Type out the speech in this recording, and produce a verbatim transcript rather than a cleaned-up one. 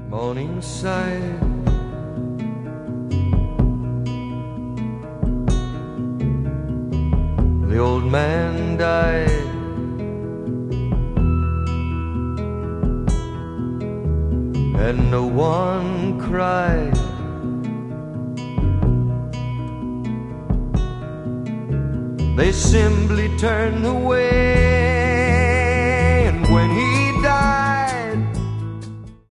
Morningside, the old man died, and no one cried. They simply turned away, and when he